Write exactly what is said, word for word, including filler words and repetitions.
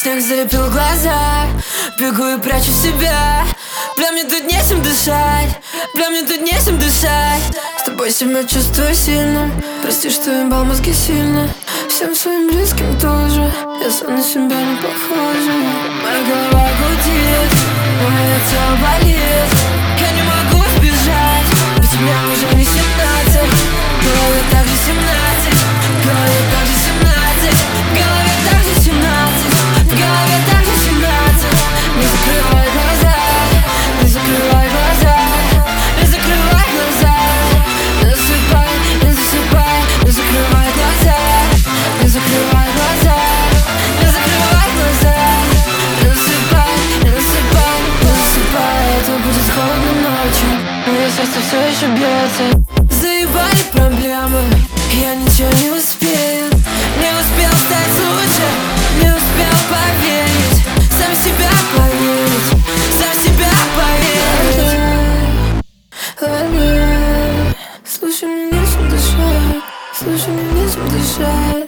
Снег залепил глаза, бегу и прячу себя. Бля, мне тут нечем дышать, бля, мне тут нечем дышать. С тобой себя чувствую сильным, прости, что ебал мозги сильно. Всем своим близким тоже, я сам на себя не похожа. Моя голова гудит, но мое тело болит. Я не могу сбежать, ведь мне уже не семнадцать. В голове также семнадцать, в голове также семнадцать, в голове также семнадцать, в голове также семнадцать. Не закрывай глаза, не закрывай глаза, не закрывай глаза. Не засыпай, не засыпай, не закрывай глаза, не закрывай глаза, не закрывай глаза. Не засыпай, не засыпай, не засыпай. Это будет холодно ночью, мое сердце все еще бьется. Заебали проблемы, я ничего не успею. Не успел стать лучше, не успел поверить. Сам в себя поверить, сам в себя поверить. Слушай, мне нечем дышать, слушай, мне нечем дышать.